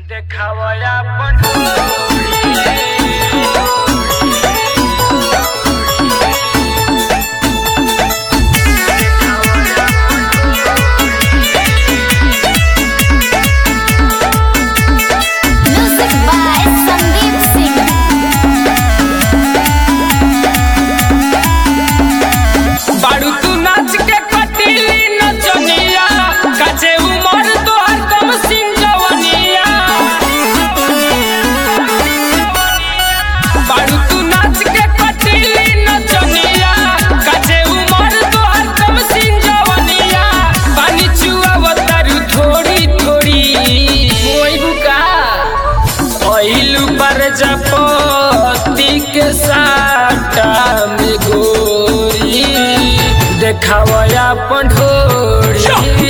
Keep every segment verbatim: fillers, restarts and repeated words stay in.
देखावया पठोरी प्रजापति के साटा में गोरी देखावया पठोरी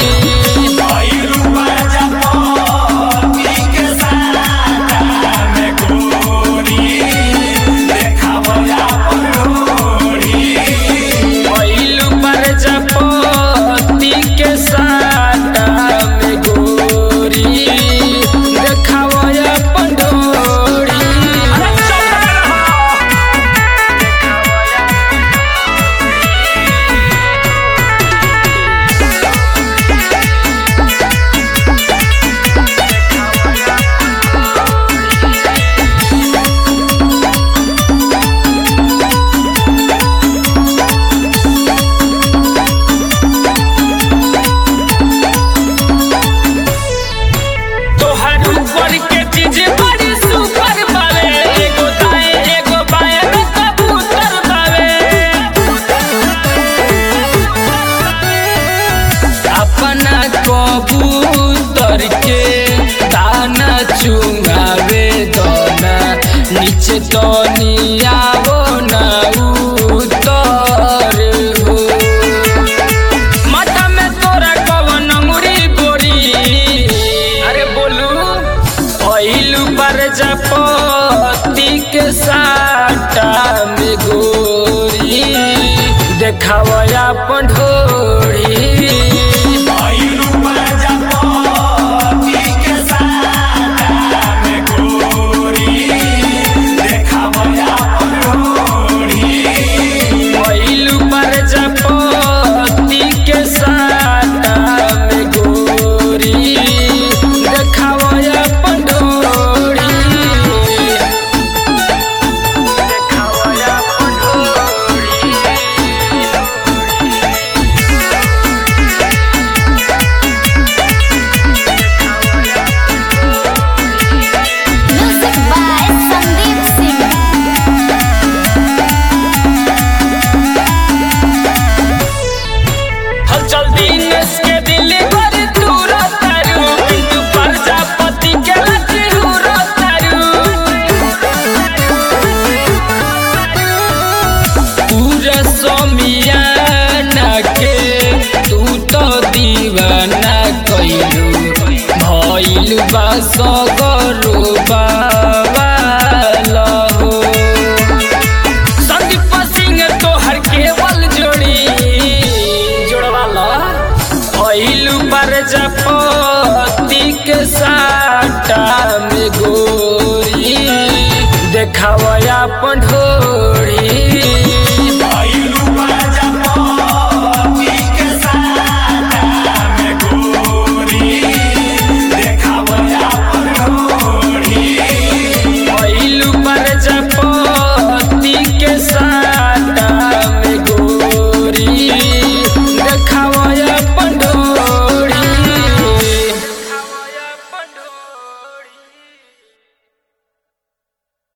कबूतर के दाना चुंगावे दोना नीचे तनिया वो ना उतर हो माथा में तोरा कवन मुरी बोरी अरे बोलू ओइलू प्रजापति के साटा में गोरी देखावया पठोरी समियाना के तू तो दीवाना कइलू भइल बा सगरो बावाला हो संदीप सिंह तोहर केवल जोड़ी जोड़वाला भइलू प्रजापति के साटा में गोरी देखावया पठोरी।